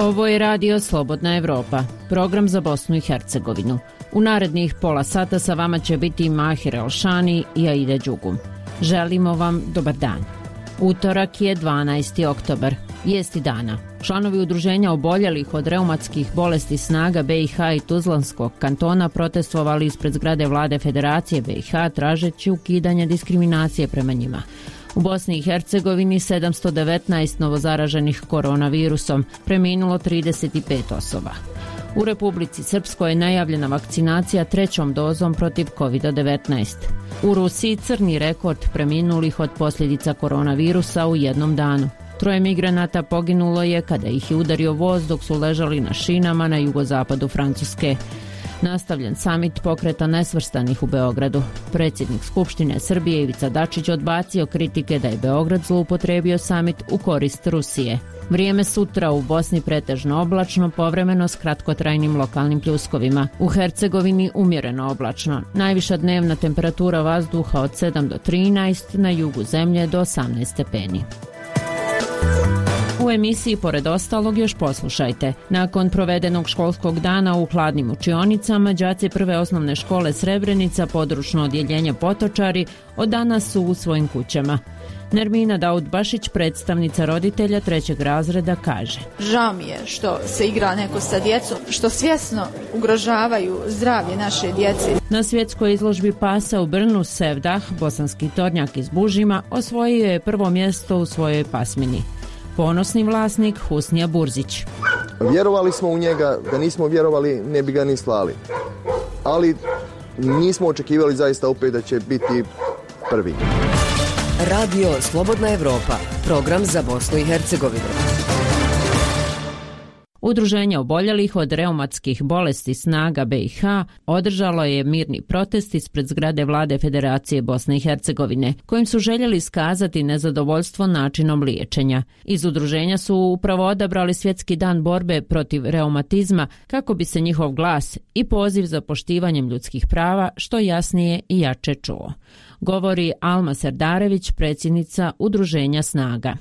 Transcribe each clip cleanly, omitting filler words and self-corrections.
Ovo je Radio Slobodna Evropa, program za Bosnu i Hercegovinu. U narednih pola sata sa vama će biti Mahir Elšani i Aida Đugum. Želimo vam dobar dan. Utorak je 12. oktobar, vijesti dana. Članovi udruženja oboljelih od reumatskih bolesti Snaga BiH i Tuzlanskog kantona protestovali ispred zgrade vlade Federacije BiH tražeći ukidanje diskriminacije prema njima. U Bosni i Hercegovini 719 novozaraženih koronavirusom, preminulo 35 osoba. U Republici Srpskoj je najavljena vakcinacija 3. dozom protiv COVID-19. U Rusiji crni rekord preminulih od posljedica koronavirusa u jednom danu. 3 migranata poginulo je kada ih je udario voz dok su ležali na šinama na jugozapadu Francuske. Nastavljen samit pokreta nesvrstanih u Beogradu. Predsjednik Skupštine Srbije Ivica Dačić odbacio kritike da je Beograd zloupotrebio samit u korist Rusije. Vrijeme sutra u Bosni pretežno oblačno, povremeno s kratkotrajnim lokalnim pljuskovima. U Hercegovini umjereno oblačno. Najviša dnevna temperatura vazduha od 7 do 13, na jugu zemlje do 18 stepeni. U emisiji pored ostalog još poslušajte. Nakon provedenog školskog dana u hladnim učionicama, đaci prve osnovne škole Srebrenica, područno odjeljenje Potočari, od danas su u svojim kućama. Nermina Daud-Bašić, predstavnica roditelja 3. razreda, kaže: Žao mi je što se igra neko sa djecom, što svjesno ugrožavaju zdravlje naše djece. Na svjetskoj izložbi pasa u Brnu Sevdah, bosanski tornjak iz Bužima, osvojio je prvo mjesto u svojoj pasmini. Ponosni vlasnik Husnija Burzić. Vjerovali smo u njega, da nismo vjerovali ne bi ga ni slali. Ali nismo očekivali zaista opet da će biti prvi. Radio Slobodna Evropa, program za Bosnu i Hercegovinu. Udruženje oboljelih od reumatskih bolesti Snaga BiH održalo je mirni protest ispred zgrade vlade Federacije Bosne i Hercegovine, kojim su željeli iskazati nezadovoljstvo načinom liječenja. Iz udruženja su upravo odabrali Svjetski dan borbe protiv reumatizma kako bi se njihov glas i poziv za poštivanjem ljudskih prava što jasnije i jače čuo. Govori Alma Serdarević, predsjednica udruženja Snaga.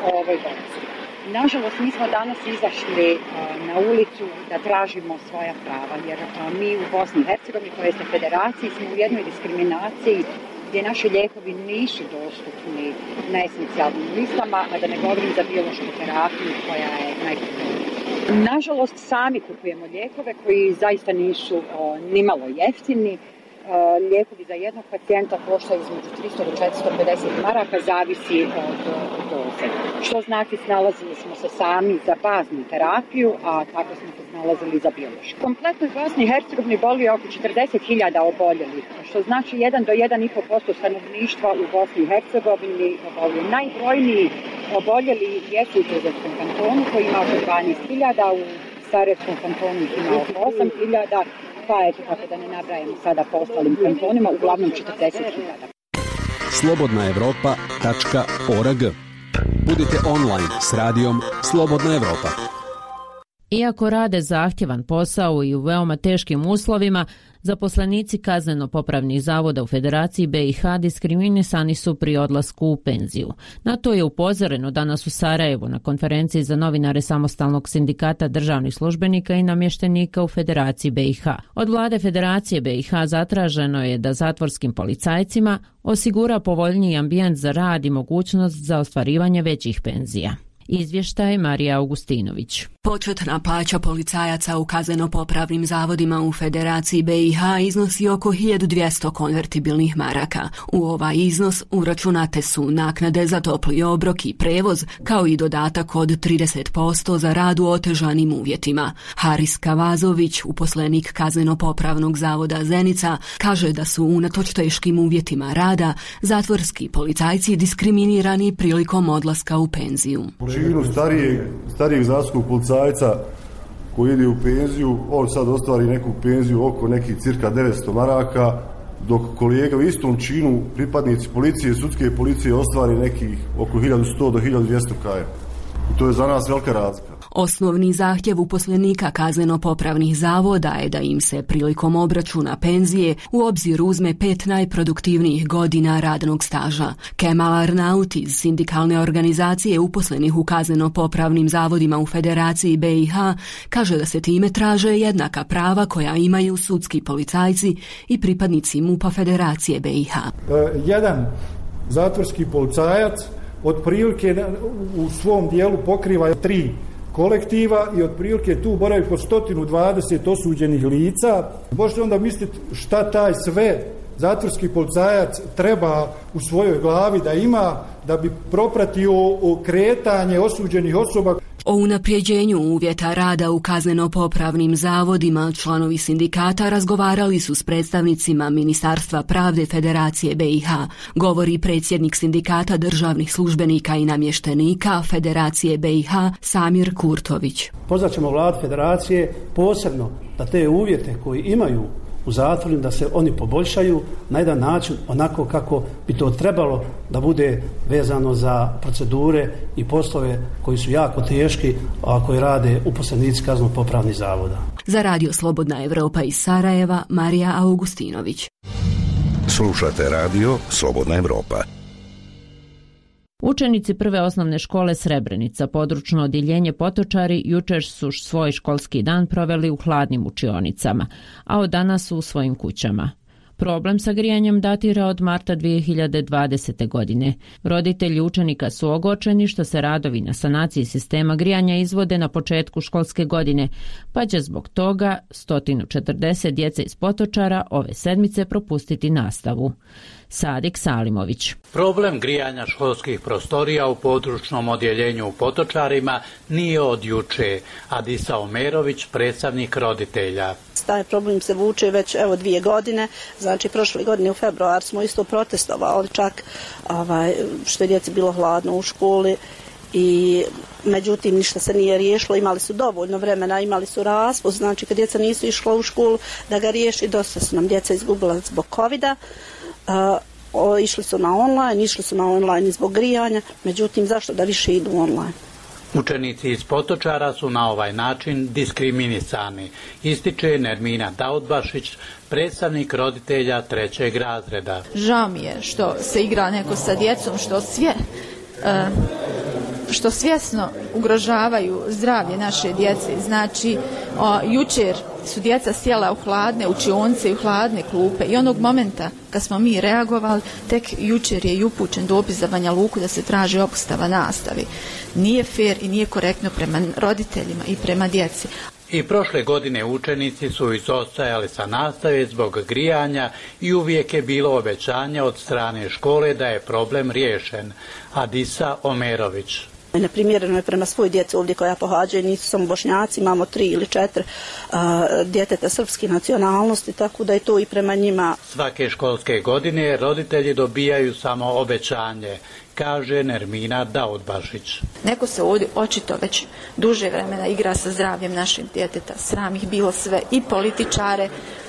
Nažalost, mi smo danas izašli na ulicu da tražimo svoja prava, jer mi u Bosni i Hercegovini, to jest na Federaciji, smo u jednoj diskriminaciji gdje naši lijekovi nisu dostupni na esencijalnim listama, a da ne govorim za biološku terapiju koja je najpotrebnija. Nažalost, sami kupujemo lijekove koji zaista nisu nimalo jeftini. Lijekovi za jednog pacijenta koštaju između 300 do 450 maraka, zavisi od doze. Što znači snalazili smo se sami za baznu terapiju, a kako smo se snalazili za biološku. Kompletno u Bosni i Hercegovini boli oko 40.000 oboljelih, što znači 1 do 1,5% stanovništva u Bosni i Hercegovini obolje. Najbrojniji oboljeli jesu u Tuzlanskom kantonu koji ima oko 12.000, u Sarajevskom kantonu ih ima oko 8.000, pa eto, tako da ne nabrajamo sada po ostalim kantonima, uglavnom 40.000. slobodnaevropa.org. Budite online s radijom Slobodna Evropa. Iako rade zahtjevan posao i u veoma teškim uslovima, zaposlenici kazneno-popravnih zavoda u Federaciji BiH diskriminisani su pri odlasku u penziju. Na to je upozoreno danas u Sarajevu na konferenciji za novinare Samostalnog sindikata državnih službenika i namještenika u Federaciji BiH. Od vlade Federacije BiH zatraženo je da zatvorskim policajcima osigura povoljniji ambijent za rad i mogućnost za ostvarivanje većih penzija. Izvještaj Marija Augustinović. Početna plaća policajaca u kazneno-popravnim zavodima u Federaciji BiH iznosi oko 1200 konvertibilnih maraka. U ovaj iznos uračunate su naknade za topli obrok i prevoz, kao i dodatak od 30% za rad u otežanim uvjetima. Haris Kavazović, uposlenik kazneno-popravnog zavoda Zenica, kaže da su unatoč teškim uvjetima rada zatvorski policajci diskriminirani prilikom odlaska u penziju. Činu starijeg zatvorskog policajca koji ide u penziju, on sad ostvari neku penziju oko nekih cirka 900 maraka, dok kolega u istom činu, pripadnici policije, sudske policije, ostvari nekih oko 1100 do 1200 kaja. I to je za nas velika razlika. Osnovni zahtjev uposlenika kazneno-popravnih zavoda je da im se prilikom obračuna penzije u obzir uzme 5 najproduktivnijih godina radnog staža. Kemal Arnaut iz sindikalne organizacije uposlenih u kazneno-popravnim zavodima u Federaciji BiH kaže da se time traže jednaka prava koja imaju sudski policajci i pripadnici MUP-a Federacije BiH. Jedan zatvorski policajac otprilike u svom dijelu pokriva 3 kolektiva i otprilike tu boravi po 120 osuđenih lica. Možete onda misliti šta taj sve zatvorski policajac treba u svojoj glavi da ima da bi propratio kretanje osuđenih osoba. O unapređenju uvjeta rada u kazneno-popravnim zavodima članovi sindikata razgovarali su s predstavnicima Ministarstva pravde Federacije BiH, govori predsjednik sindikata državnih službenika i namještenika Federacije BiH Samir Kurtović. Pozvaćemo vladu Federacije posebno da te uvjete koji imaju u zatvorima da se oni poboljšaju na jedan način onako kako bi to trebalo da bude vezano za procedure i poslove koji su jako teški, a koji rade uposlenici kazneno-popravnih zavoda. Za Radio Slobodna Evropa iz Sarajeva, Marija Augustinović. Slušate Radio Slobodna Evropa. Učenici prve osnovne škole Srebrenica, područno odjeljenje Potočari, jučer su svoj školski dan proveli u hladnim učionicama, a od danas su u svojim kućama. Problem sa grijanjem datira od marta 2020. godine. Roditelji učenika su ogorčeni što se radovi na sanaciji sistema grijanja izvode na početku školske godine, pa će zbog toga 140 djece iz Potočara ove sedmice propustiti nastavu. Sadik Salimović. Problem grijanja školskih prostorija u područnom odjeljenju u Potočarima nije od juče. Adisa Omerović, predstavnik roditelja. Taj problem se vuče već 2 godine. Znači prošle godine u februar smo isto protestovali čak što je djeci bilo hladno u školi. I međutim ništa se nije riješilo, imali su dovoljno vremena, imali su raspust, znači kad djeca nisu išla u školu da ga riješi, dosta su nam djeca izgubila zbog covida. Išli su na online i zbog grijanja, međutim zašto da više idu online? Učenici iz Potočara su na ovaj način diskriminisani, ističe Nermina Daudbašić, predstavnik roditelja 3. razreda. Žao mi je što se igra neko sa djecom, što svjesno ugrožavaju zdravlje naše djece. Znači, jučer su djeca sjela u hladne učionice i u hladne klupe i onog momenta kad smo mi reagovali, tek jučer je i upućen dopis za Banja Luku da se traži obustava nastave. Nije fer i nije korektno prema roditeljima i prema djeci. I prošle godine učenici su izostajali sa nastave zbog grijanja i uvijek je bilo obećanje od strane škole da je problem riješen. Adisa Omerović. Neprimjereno je prema svoj djeci ovdje koja pohađaju, nisu samo Bošnjaci, imamo 3 ili 4 djeteta srpske nacionalnosti, tako da je to i prema njima. Svake školske godine roditelji dobijaju samo obećanje, kaže Nermina Daudbašić. Neko se ovdje očito već duže vremena igra sa zdravljem naših djeteta. Sram ih bilo sve, i političare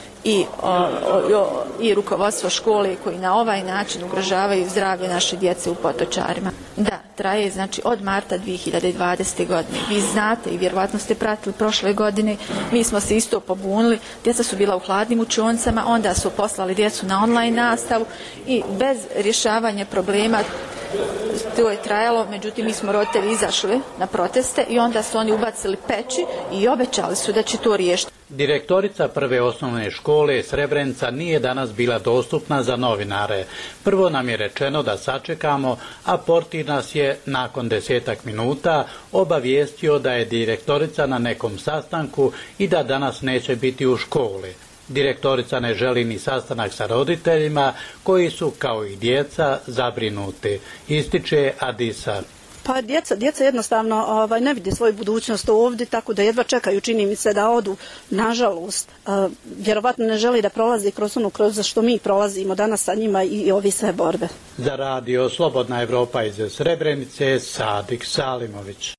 i rukovodstvo škole koji na ovaj način ugrožavaju zdravlje naše djece u Potočarima. Da, traje znači od marta 2020. godine. Vi znate i vjerovatno ste pratili prošle godine, mi smo se isto pobunili, djeca su bila u hladnim učionicama, onda su poslali djecu na online nastavu i bez rješavanja problema to je trajalo, međutim mi smo roditelji izašli na proteste i onda su oni ubacili peći i obećali su da će to riješiti. Direktorica prve osnovne škole Srebrenica nije danas bila dostupna za novinare. Prvo nam je rečeno da sačekamo, a portir nas je nakon 10 minuta obavijestio da je direktorica na nekom sastanku i da danas neće biti u školi. Direktorica ne želi ni sastanak sa roditeljima koji su, kao i djeca, zabrinuti, ističe Adisa. Pa djeca jednostavno ne vide svoju budućnost ovdje, tako da jedva čekaju, čini mi se da odu, nažalost. Vjerovatno ne želi da prolazi kroz ono kroz što mi prolazimo danas sa njima i ovi sve borbe. Za Radio Slobodna Evropa iz Srebrenice, Sadik Salimović.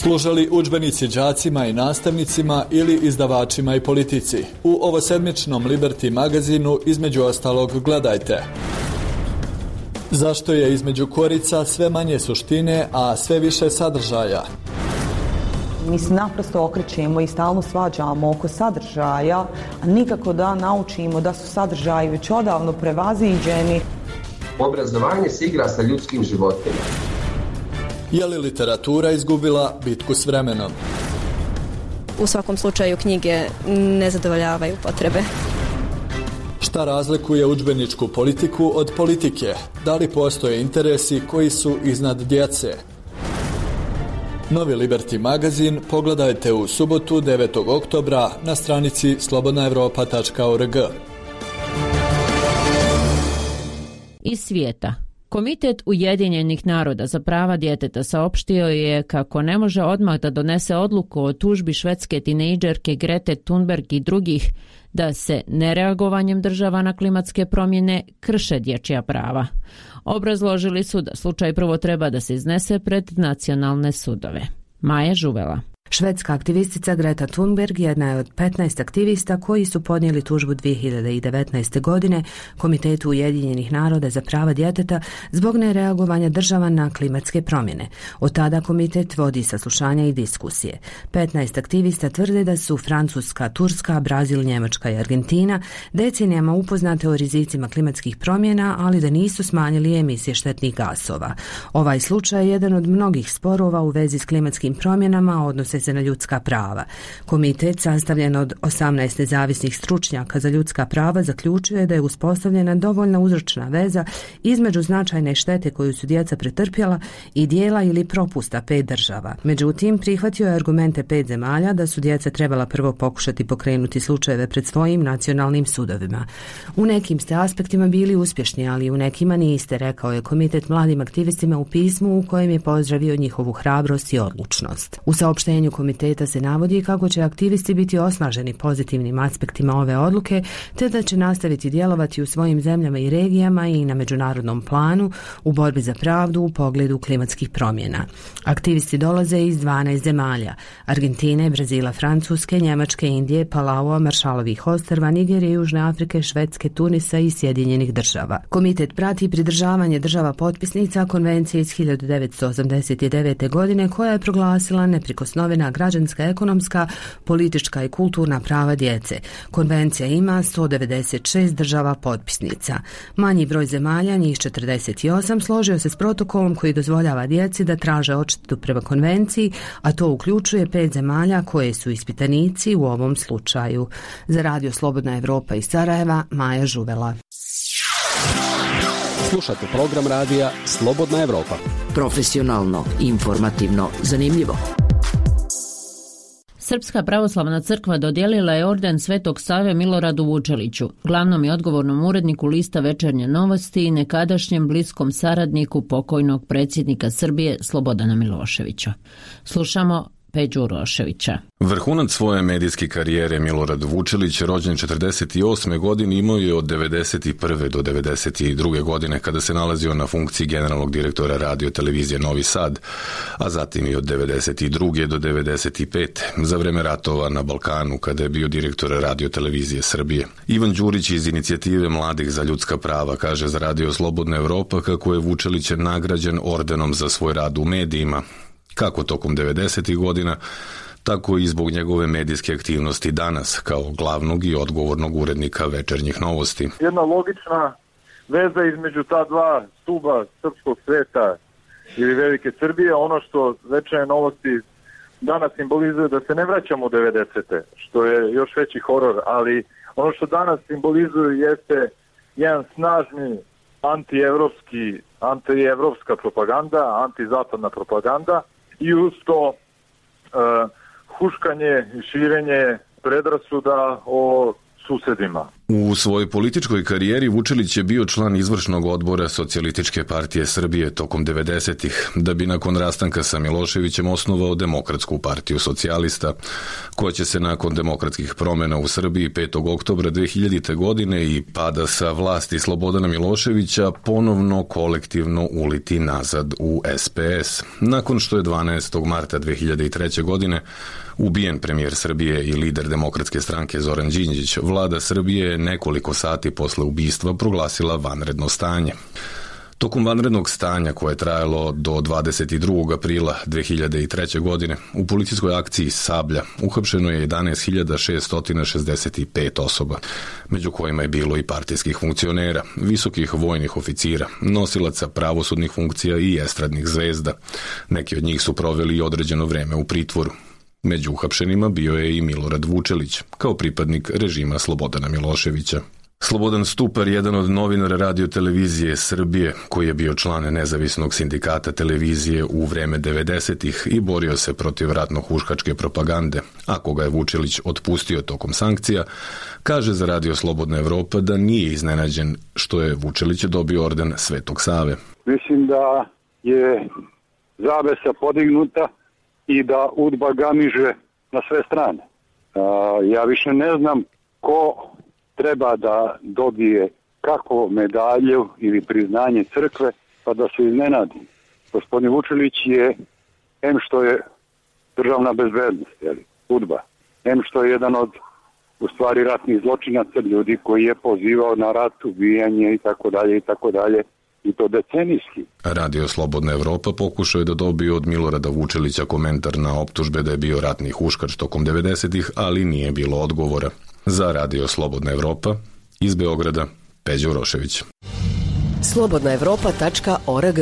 Služe li udžbenici đacima i nastavnicima ili izdavačima i politici? U ovosedmičnom Liberty magazinu između ostalog gledajte: zašto je između korica sve manje suštine, a sve više sadržaja? Mi se naprosto okrećemo i stalno svađamo oko sadržaja, a nikako da naučimo da su sadržaji već odavno prevaziđeni. Obrazovanje se igra sa ljudskim životima. Je li literatura izgubila bitku s vremenom? U svakom slučaju knjige ne zadovoljavaju potrebe. Šta razlikuje udžbeničku politiku od politike? Da li postoje interesi koji su iznad djece? Novi Liberty magazin pogledajte u subotu 9. oktobra na stranici slobodnaevropa.org. Iz svijeta. Komitet Ujedinjenih naroda za prava djeteta saopštio je kako ne može odmah da donese odluku o tužbi švedske tinejdžerke Grete Thunberg i drugih da se nereagovanjem država na klimatske promjene krše dječja prava. Obrazložili su da slučaj prvo treba da se iznese pred nacionalne sudove. Maja Žuvela. Švedska aktivistica Greta Thunberg jedna je od 15 aktivista koji su podnijeli tužbu 2019. godine Komitetu Ujedinjenih naroda za prava djeteta zbog nereagovanja država na klimatske promjene. Od tada komitet vodi saslušanja i diskusije. 15 aktivista tvrde da su Francuska, Turska, Brazil, Njemačka i Argentina decenijama upoznate o rizicima klimatskih promjena, ali da nisu smanjili emisije štetnih gasova. Ovaj slučaj je jedan od mnogih sporova u vezi s klimatskim promjenama, odnose se na ljudska prava. Komitet, sastavljen od 18 nezavisnih stručnjaka za ljudska prava, zaključuje da je uspostavljena dovoljna uzročna veza između značajne štete koju su djeca pretrpjela i dijela ili propusta 5 država. Međutim, prihvatio je argumente 5 zemalja da su djeca trebala prvo pokušati pokrenuti slučajeve pred svojim nacionalnim sudovima. U nekim ste aspektima bili uspješni, ali u nekima niste, rekao je komitet mladim aktivistima u pismu u kojem je pozdravio njihovu hrabrost i odlučnost. U saopštenju komiteta se navodi kako će aktivisti biti osnaženi pozitivnim aspektima ove odluke, te da će nastaviti djelovati u svojim zemljama i regijama i na međunarodnom planu u borbi za pravdu u pogledu klimatskih promjena. Aktivisti dolaze iz 12 zemalja: Argentine, Brazila, Francuske, Njemačke, Indije, Palaua, Maršalovih ostrva, Nigerije, Južne Afrike, Švedske, Tunisa i Sjedinjenih država. Komitet prati pridržavanje država potpisnica konvencije iz 1989. godine koja je proglasila neprikosnovena građanska, ekonomska, politička i kulturna prava djece. Konvencija ima 196 država potpisnica. Manji broj zemalja, njih 48, složio se s protokolom koji dozvoljava djeci da traže odštetu prema konvenciji, a to uključuje 5 zemalja koje su ispitanici u ovom slučaju. Za Radio Slobodna Evropa iz Sarajeva, Maja Žuvela. Slušate program radija Slobodna Evropa. Profesionalno, informativno, zanimljivo. Srpska pravoslavna crkva dodijelila je orden Svetog Save Miloradu Vučeliću, glavnom i odgovornom uredniku lista Večernje novosti i nekadašnjem bliskom saradniku pokojnog predsjednika Srbije Slobodana Miloševića. Slušamo Peđu Uroševića. Vrhunac svoje medijske karijere Milorad Vučelić, rođen 48. godine, imao je od 91. do 92. godine kada se nalazio na funkciji generalnog direktora radio televizije Novi Sad, a zatim i od 92. do 95. za vreme ratova na Balkanu kada je bio direktor radio televizije Srbije. Ivan Đurić iz inicijative Mladih za ljudska prava kaže za Radio Slobodna Evropa kako je Vučelić nagrađen ordenom za svoj rad u medijima, kako tokom 90. godina, tako i zbog njegove medijske aktivnosti danas kao glavnog i odgovornog urednika Večernjih novosti. Jedna logična veza između ta dva stuba srpskog sveta ili velike Srbije, ono što Večernje novosti danas simbolizuje da se ne vraćamo u 90. što je još veći horor, ali ono što danas simbolizuje jeste jedan snažni antievropska propaganda, antizapadna propaganda i uz to huškanje i širenje predrasuda o susedima. U svojoj političkoj karijeri Vučelić je bio član izvršnog odbora Socijalističke partije Srbije tokom 90-ih, da bi nakon rastanka sa Miloševićem osnovao Demokratsku partiju socijalista, koja će se nakon demokratskih promjena u Srbiji 5. oktobra 2000. godine i pada sa vlasti Slobodana Miloševića ponovno kolektivno uliti nazad u SPS. Nakon što je 12. marta 2003. godine ubijen premijer Srbije i lider Demokratske stranke Zoran Đinđić, vlada Srbije nekoliko sati posle ubistva proglasila vanredno stanje. Tokom vanrednog stanja, koje je trajalo do 22. aprila 2003. godine, u policijskoj akciji Sablja uhapšeno je 11.665 osoba, među kojima je bilo i partijskih funkcionera, visokih vojnih oficira, nosilaca pravosudnih funkcija i estradnih zvezda. Neki od njih su proveli određeno vreme u pritvoru. Među uhapšenima bio je i Milorad Vučelić, kao pripadnik režima Slobodana Miloševića. Slobodan Stupar, jedan od novinara Radio televizije Srbije, koji je bio član nezavisnog sindikata televizije u vreme 90-ih i borio se protiv ratno-huškačke propagande, a koga je Vučelić otpustio tokom sankcija, kaže za Radio Slobodna Evropa da nije iznenađen što je Vučelić dobio orden Svetog Save. Mislim da je zavesa podignuta i da UDBA gamiže na sve strane. Ja više ne znam ko treba da dobije kako medalju ili priznanje crkve, pa da se iznenadi. Gospodin Vučelić je em što je državna bezbednost, UDBA, em što je jedan od u stvari ratnih zločinaca, ljudi koji je pozivao na rat, ubijanje i tako dalje, i to decenijski. Radio Slobodna Evropa pokušao je da dobije od Milorada Vučelića komentar na optužbe da je bio ratni huškač tokom 90-ih, ali nije bilo odgovora. Za Radio Slobodna Evropa, iz Beograda, Peđa Urošević. slobodnaevropa.org.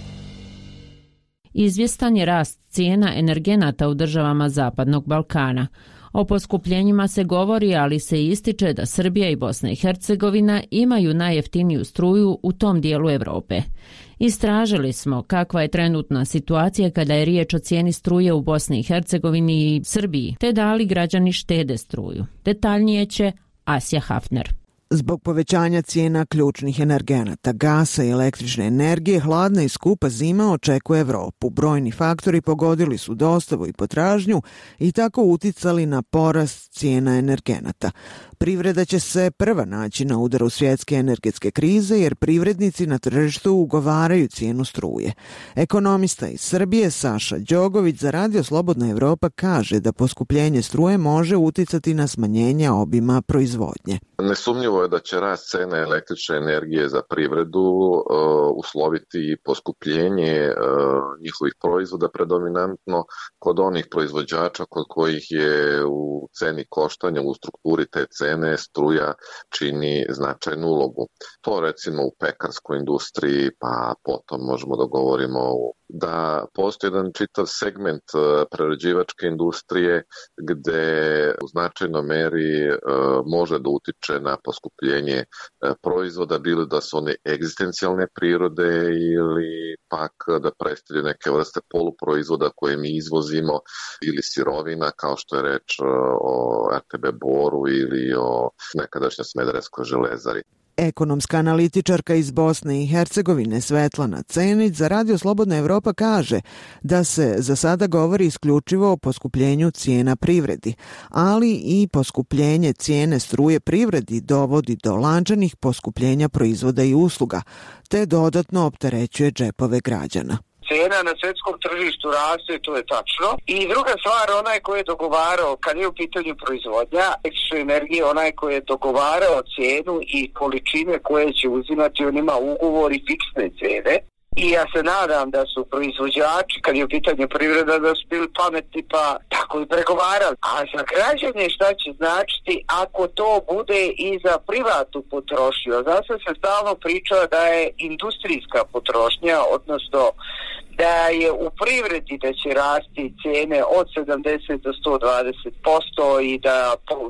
Izvjestan je rast cijena energenata u državama Zapadnog Balkana. O poskupljenjima se govori, ali se ističe da Srbija i Bosna i Hercegovina imaju najjeftiniju struju u tom dijelu Evrope. Istražili smo kakva je trenutna situacija kada je riječ o cijeni struje u Bosni i Hercegovini i Srbiji, te da li građani štede struju. Detaljnije će Asja Hafner. Zbog povećanja cijena ključnih energenata, gasa i električne energije, hladna i skupa zima očekuje Evropu. Brojni faktori pogodili su dostavu i potražnju i tako uticali na porast cijena energenata. Privreda će se prva naći na udaru svjetske energetske krize jer privrednici na tržištu ugovaraju cijenu struje. Ekonomista iz Srbije Saša Đogović za Radio Slobodna Evropa kaže da poskupljenje struje može uticati na smanjenje obima proizvodnje. Nesumnjivo je da će rast cene električne energije za privredu usloviti poskupljenje njihovih proizvoda predominantno kod onih proizvođača kod kojih je u ceni koštanja, u strukturi te cene struja čini značajnu ulogu. To recimo u pekarskoj industriji, pa potom možemo da govorimo da postoji jedan čitav segment prerađivačke industrije gde u značajnoj meri može da utiče na poskupljenje proizvoda, bilo da su one egzistencijalne prirode ili pak da predstavljaju neke vrste poluproizvoda koje mi izvozimo ili sirovina kao što je reč o RTB Boru ili o nekadašnjoj Smederevskoj železari. Ekonomska analitičarka iz Bosne i Hercegovine Svetlana Cenić za Radio Slobodna Evropa kaže da se za sada govori isključivo o poskupljenju cijena privredi, ali i poskupljenje cijene struje privredi dovodi do lančanih poskupljenja proizvoda i usluga, te dodatno opterećuje džepove građana. Cena na svjetskom tržištu raste, to je tačno. I druga stvar, onaj ko je dogovarao, kad je u pitanju proizvodnja električne energije, onaj ko je dogovarao cijenu i količine koje će uzimati, on ima ugovor i fiksne cene. I ja se nadam da su proizvođači, kad je u pitanju privreda, da su bili pametni pa tako i pregovarali. A za građane šta će značiti ako to bude i za privatnu potrošnju? Zato se stalno priča da je industrijska potrošnja, odnosno da je u privredi da će rasti cijene od 70 do 120% i da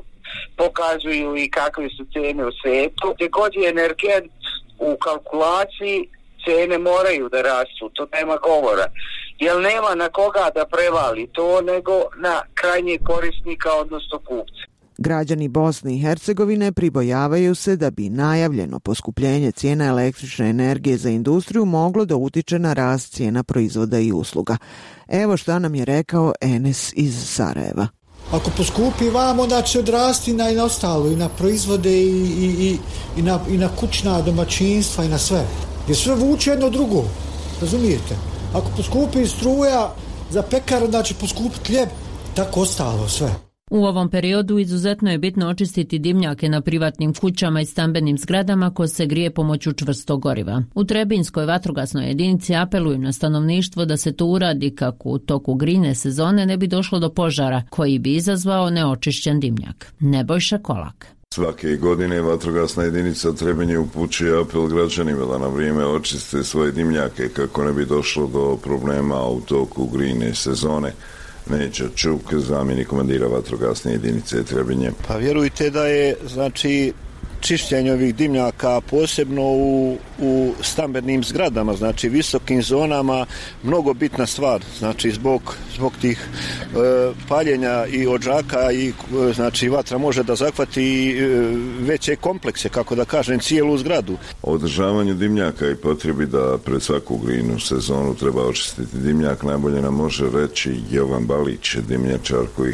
pokazuju i kakve su cijene u svijetu. Gdje god je energent u kalkulaciji, cene moraju da rastu, to nema govora. Jer nema na koga da prevali to nego na krajnje korisnika, odnosno kupce. Građani Bosne i Hercegovine pribojavaju se da bi najavljeno poskupljenje cijena električne energije za industriju moglo da utiče na rast cijena proizvoda i usluga. Evo šta nam je rekao Enes iz Sarajeva. Ako poskupi vam, onda će odrasti na ostalo, i na proizvode i na kućna domaćinstva i na sve. Jer sve vuče jedno drugo, razumijete? Ako poskupi struja za pekar, onda će poskupiti hljeb, tako ostalo sve. U ovom periodu izuzetno je bitno očistiti dimnjake na privatnim kućama i stambenim zgradama ko se grije pomoću čvrstog goriva. U Trebinskoj vatrogasnoj jedinici apeluju na stanovništvo da se to uradi kako u toku grijne sezone ne bi došlo do požara koji bi izazvao neočišćen dimnjak. Nebojša Kolak. Svake godine vatrogasna jedinica Trebinje upućuje apel građanima da na vrijeme očiste svoje dimnjake kako ne bi došlo do problema u toku grijne sezone. Neđa Čuk, zamjenik komandira vatrogasne jedinice Trebinje. Pa vjerujte da je, znači, čišćenje ovih dimnjaka posebno u stambenim zgradama, znači visokim zonama, mnogo bitna stvar, znači zbog tih paljenja i odžaka i znači vatra može da zahvati i veće komplekse, kako da kažem, cijelu zgradu. O održavanju dimnjaka i potrebi da pred svaku grijnu sezonu treba očistiti dimnjak najbolje nam može reći Jovan Balić, dimnjačar koji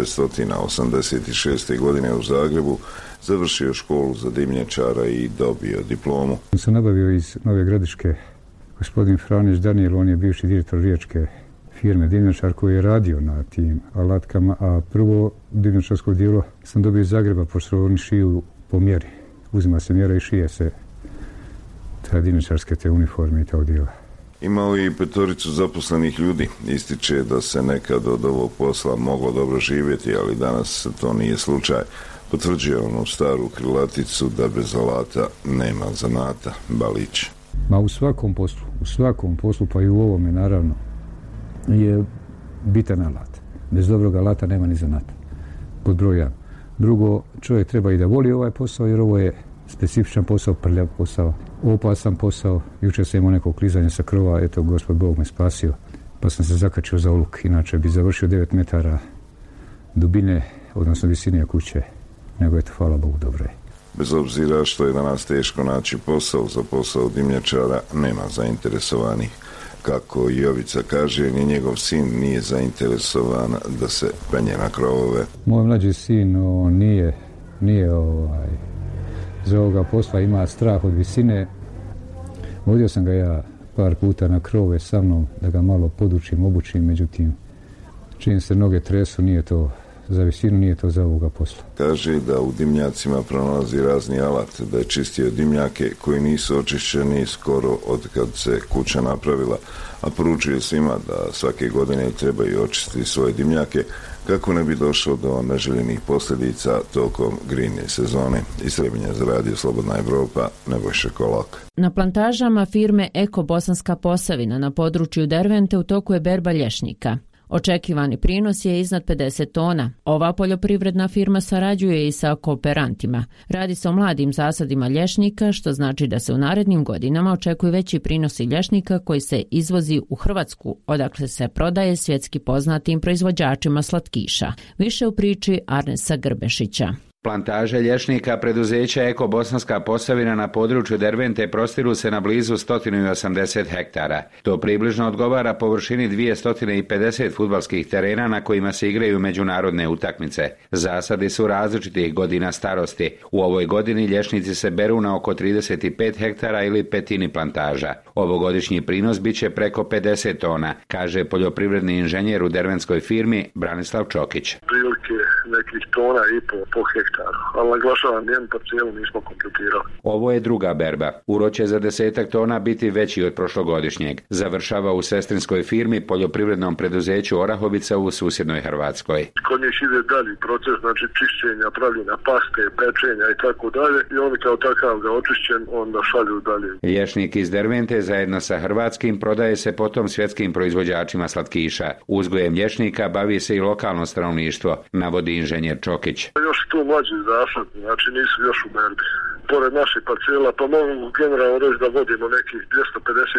1986. godine u Zagrebu završio školu za dimnjačara i dobio diplomu. Sam nabavio iz Nove Gradiške gospodin Franić Daniel, on je bivši direktor riječke firme dimnjačar koji je radio na tim alatkama, a prvo dimnjačarsko dijelo sam dobio iz Zagreba, pošto oni šiju po mjeri. Uzima se mjera i šije se te dimnjačarske te uniforme i tog dijela. Imao i 5 zaposlenih ljudi. Ističe da se nekad od ovog posla moglo dobro živjeti, ali danas to nije slučaj. Potvrđuje onu staru krilaticu da bez alata nema zanata. Balić. Ma u svakom poslu, pa i u ovome naravno, je bitan alat. Bez dobrog alata nema ni zanata. Pod broj 1. Drugo, čovjek treba i da voli ovaj posao, jer ovo je specifičan posao, prljav posao, opasan posao. Jučer sam imao neko klizanje sa krova, eto, Gospod Bog me spasio, pa sam se zakačio za oluk. Inače bi završio 9 metara dubine, odnosno visine kuće. Nego eto, hvala Bogu, dobro je. Bez obzira što je danas teško naći posao, za posao dimnjačara nema zainteresovanih. Kako Jovica kaže, ni njegov sin nije zainteresovan da se penje na krovove. Moj mlađi sin nije za ovoga posla, ima strah od visine. Vodio sam ga ja par puta na krovove sa mnom da ga malo podučim, obučim, međutim čim se noge tresu, nije to za visinu, nije to za ovoga posla. Kaže da u dimnjacima pronalazi razni alat, da je čistio dimnjake koji nisu očišćeni skoro od kad se kuća napravila, a poručuje svima da svake godine trebaju očistiti svoje dimnjake kako ne bi došlo do neželjenih posljedica tokom grijne sezone. Iz Trebinja za radio Slobodna Evropa, Nebojša Kolak. Na plantažama firme Eko Bosanska Posavina na području Dervente u toku je berba lješnjika. Očekivani prinos je iznad 50 tona. Ova poljoprivredna firma sarađuje i sa kooperantima. Radi se o mladim zasadima lješnika, što znači da se u narednim godinama očekuju veći prinosi lješnika koji se izvozi u Hrvatsku, odakle se prodaje svjetski poznatim proizvođačima slatkiša. Više u priči Arnesa Grbešića. Plantaže lješnika preduzeća Eko Bosanska Posavina na području Dervente prostiru se na blizu 180 hektara. To približno odgovara površini 250 fudbalskih terena na kojima se igraju međunarodne utakmice. Zasadi su različitih godina starosti. U ovoj godini lješnici se beru na oko 35 hektara ili petini plantaža. Ovogodišnji prinos biće preko 50 tona, kaže poljoprivredni inženjer u dervenskoj firmi Branislav Čokić. Prilike nekih tona i po hektaru, ali naglašavam, nijednu parcelu nismo kompletirali. Ovo je druga berba. Urod će za 10 tona biti veći od prošlogodišnjeg. Završava u sestrinskoj firmi poljoprivrednom preduzeću Orahovica u susjednoj Hrvatskoj. Kod njih ide dalji proces, znači čišćenja, pravljenja paste, pečenja i tako dalje, i oni kao takav ga očišćen, onda šalju dalje. Lješnik iz Dervente zajedno sa hrvatskim prodaje se potom svjetskim proizvođačima slatkiša. Uzgojem lješnika bavi se i lokalno stanovništvo, navodi inženjer Čokić. Još tu mlađi zasad, znači nisu još u berbi. Pored naših parcela, pa mogu generalno reći da vodimo nekih 250 hektara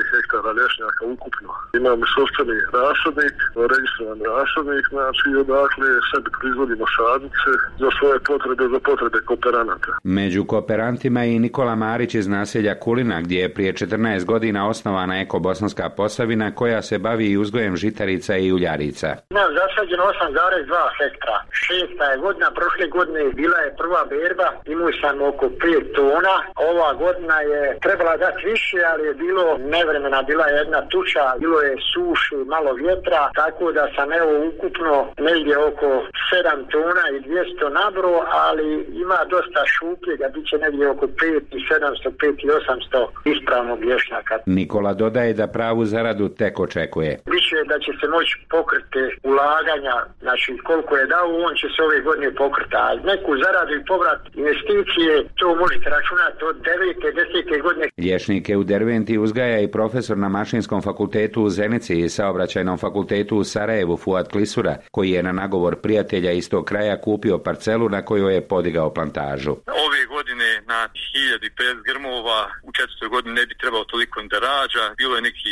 lješnjaka ukupno. Imamo sopstveni rasadnik, registrovan rasadnik, znači odakle sebi proizvodimo sadnice za svoje potrebe, za potrebe kooperanata. Među kooperantima je i Nikola Marić iz naselja Kulina, gdje je prije 14 godina osnovana Eko Bosanska Posavina, koja se bavi i uzgojem žitarica i uljarica. Imam zasađeno 8,2 hektara. 6. je godina, prošle godine bila je prva berba, imao sam oko 5 tona. Ova godina je trebala dati više, ali je bilo nevremena, bila je jedna tuča, bilo je suši, malo vjetra, tako da sam evo ukupno negdje oko 7 tona i 200 nabro, ali ima dosta šupljega, bit će negdje oko 5 i 700, 5 i 800 ispravnog lješnjaka. Nikola dodaje da pravu zaradu tek očekuje. Biće da će se moći pokriti ulaganja, znači koliko je dao, on će se ove godine pokriti, a neku zaradu i povrat investicije, to možete računati od 9. 10. godine. Lješnike u Derventi uzgaja i profesor na Mašinskom fakultetu u Zenici i Saobraćajnom fakultetu u Sarajevu Fuad Klisura, koji je na nagovor prijatelja iz tog kraja kupio parcelu na kojoj je podigao plantažu. Ove godine na 1050 grmova u 4. godini ne bi trebao toliko da rađa, bilo je neki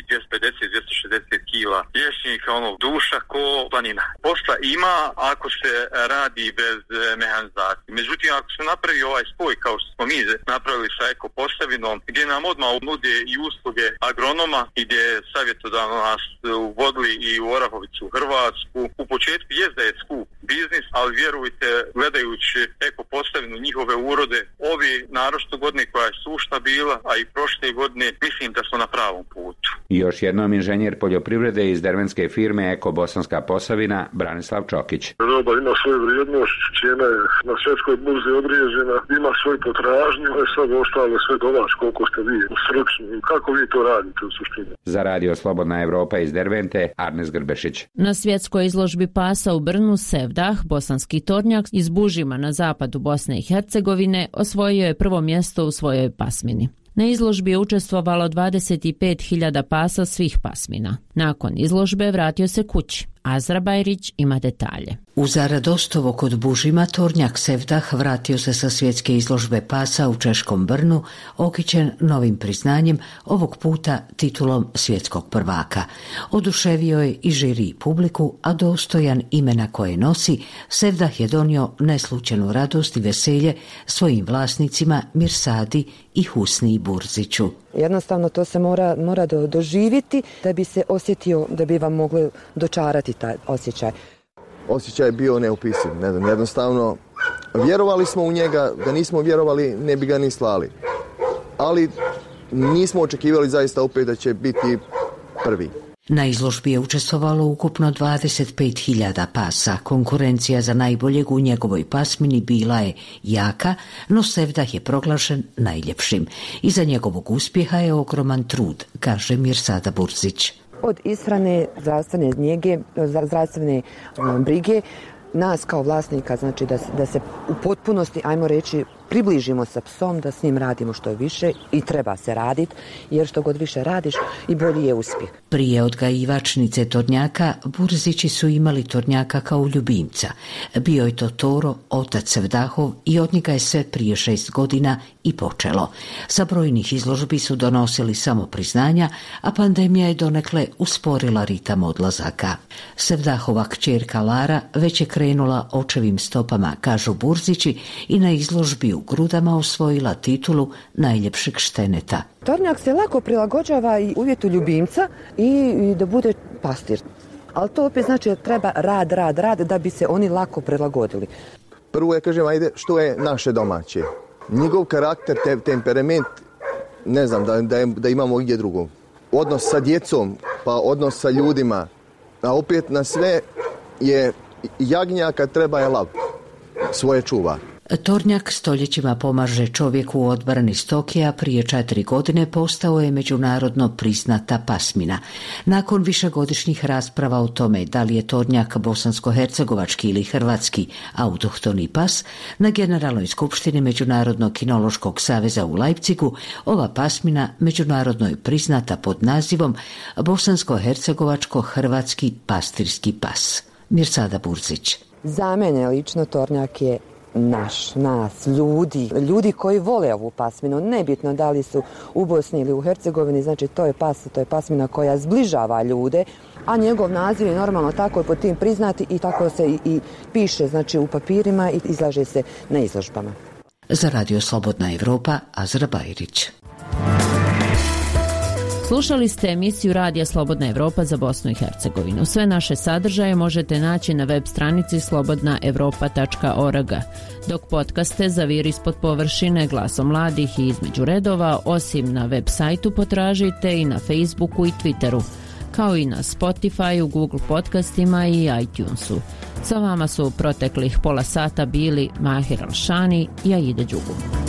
250-260 kila lješnika, duša ko planina. Posla ima ako se radi bez mehanizacije. Međutim, ako se napravi ovaj spoj kao što smo mi napravili sa Eko Posavinom, gdje nam odmah nude i usluge agronoma i gdje savjetodavno nas uvodili i u Orahovicu u Hrvatsku. U početku jest da je skup biznis, ali vjerujte, gledajući Eko Posavinu, njihove urode, ovi naročito godine koja je sušna bila, a i prošle godine, mislim da smo na pravom putu. Još jednom inženjer poljoprivrede iz dervenske firme Eko Bosanska Posavina, Branislav Čokić. Roba ima svoju vrijednost, cijena je na svjetskoj burzi određena, ima svoju potražnju, sad ostalo sve domać, koliko ste vi stručni i kako vi to radite u suštini. Za Radio Slobodna Evropa iz Dervente, Arnes Grbešić. Na svjetskoj izložbi pasa u Brnu Sevdah, bosanski tornjak iz Bužima na zapadu Bosne i Hercegovine, osvojio je prvo mjesto u svojoj pasmini. Na izložbi je učestvovalo 25.000 pasa svih pasmina. Nakon izložbe vratio se kući. Azra Bajrić ima detalje. U Zaradostovo kod Bužima tornjak Sevdah vratio se sa svjetske izložbe pasa u češkom Brnu, okićen novim priznanjem, ovog puta titulom svjetskog prvaka. Oduševio je i žiri i publiku, a dostojan imena koje nosi, Sevdah je donio neslučajnu radost i veselje svojim vlasnicima Mirsadi i Husni Burziću. Jednostavno to se mora doživjeti da bi se osjetio, da bi vam mogli dočarati taj osjećaj. Osjećaj je bio neopisiv, ne znam, jednostavno vjerovali smo u njega, da nismo vjerovali ne bi ga ni slali. Ali nismo očekivali zaista opet da će biti prvi. Na izložbi je učestvovalo ukupno 25.000 pasa. Konkurencija za najboljeg u njegovoj pasmini bila je jaka, no Sevdah je proglašen najljepšim. Iza njegovog uspjeha je ogroman trud, kaže Mirsada Burzić. Od ishrane, zdravstvene njege, zdravstvene brige, nas kao vlasnika, znači da se u potpunosti, ajmo reći, približimo sa psom, da s njim radimo što više i treba se raditi, jer što god više radiš i bolji je uspjeh. Prije odgajivačnice tornjaka, Burzići su imali tornjaka kao ljubimca. Bio je to Toro, otac Sevdahov, i od njega je sve prije 6 godina i počelo. Sa brojnih izložbi su donosili samo priznanja, a pandemija je donekle usporila ritam odlazaka. Sevdahova kćerka Lara već je krenula očevim stopama, kažu Burzići, i na izložbi u Grudama osvojila titulu najljepšeg šteneta. Tornjak se lako prilagođava i uvjetu ljubimca i da bude pastir. Ali to opet znači da treba rad da bi se oni lako prilagodili. Prvo je, kažem, ajde, što je naše domaće. Njegov karakter, temperament, ne znam, da imamo gdje drugog. Odnos sa djecom, pa odnos sa ljudima, a opet na sve je jagnjaka treba je lav, svoje čuva. Tornjak stoljećima pomaže čovjeku u odbrani stoke, a prije 4 godine postao je međunarodno priznata pasmina. Nakon višegodišnjih rasprava o tome da li je tornjak bosansko-hercegovački ili hrvatski autohtoni pas, na Generalnoj skupštini Međunarodnog kinološkog saveza u Leipzigu ova pasmina međunarodno je priznata pod nazivom bosansko-hercegovačko-hrvatski pastirski pas. Mirsada Burzić. Za mene lično tornjak je nas, ljudi koji vole ovu pasminu, nebitno da li su u Bosni ili u Hercegovini, znači to je pasmina koja zbližava ljude, a njegov naziv je normalno tako je pod tim priznati i tako se i piše, znači u papirima i izlaže se na izložbama. Za Radio Slobodna Evropa, Azra Bajrić. Slušali ste emisiju Radija Slobodna Evropa za Bosnu i Hercegovinu. Sve naše sadržaje možete naći na web stranici slobodnaevropa.org. Dok podcaste Zavir ispod površine, Glasom mladih i Između redova, osim na web sajtu potražite i na Facebooku i Twitteru, kao i na Spotifyu, Google podcastima i iTunesu. Sa vama su proteklih pola sata bili Mahir Alšani i Aida Đugum.